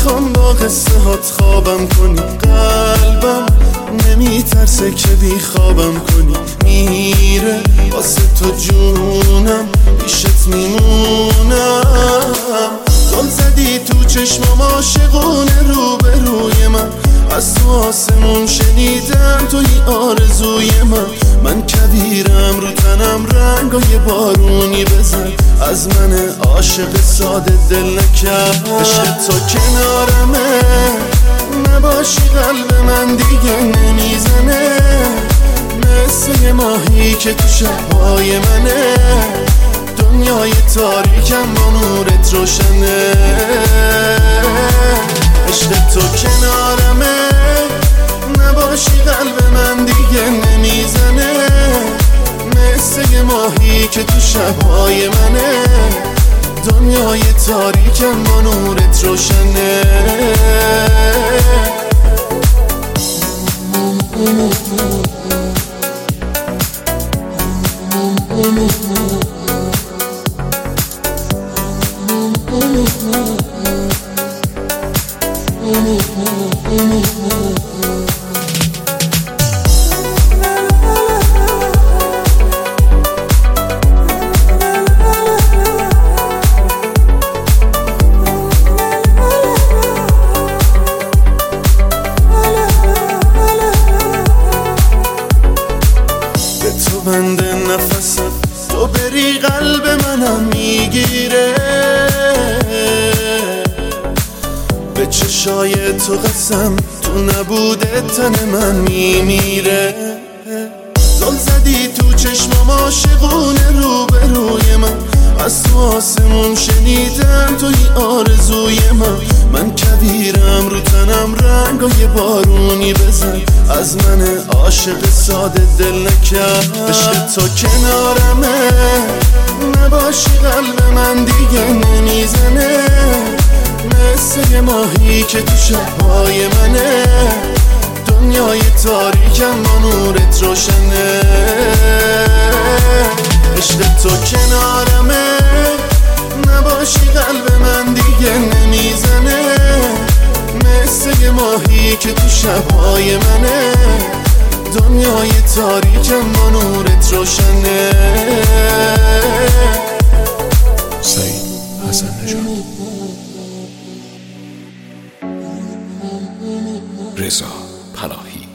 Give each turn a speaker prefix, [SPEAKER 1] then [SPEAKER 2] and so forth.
[SPEAKER 1] میخوام با قصه هات خوابم کنی، قلبم نمیترسه که بی خوابم کنی. میره واسه تو جونم، پیشت میمونم. گل زدی تو چشمم عاشقونه روبروی من، از تو آسمون شنیدم توی آرزوی من کویرم رو تنم رنگای بارونی بزن، از من عاشق ساده دل نکرد. عشق تو کنارمه، نباشی قلب من دیگه نمیزنه، مثل یه ماهی که تو شبهای منه. دنیای تاریکم با نورت روشنه. عشق تو کنارمه، نباشی قلب من دیگه نمیزنه، مثل یه ماهی که تو شبهای منه. دنیای تاریکم با نورت روشنه. به تو بنده نفسم، تو بری قلب منم میگیره. به چشای تو قسم، تو نبوده تن من میمیره. زل زدی تو چشمم عاشقونه روبروی من، از تو آسمون شنیدم توی آرزوی من کویرم رو تنم رنگای بارونی بزن، از من عاشق ساده دل نکرد. عشق تو کنارمه، نباشی قلب من دیگه نمیزنه، مثل یه ماهی که تو شبهای منه. دنیای تاریکم با نورت روشنه. عشق تو کنارمه، نباشی قلب من دیگه نمیزنه، مثل یه ماهی که تو شبهای منه. دنیای تاریکم با نورت روشنه.
[SPEAKER 2] سعید حسن نژاد، رضا پناهی.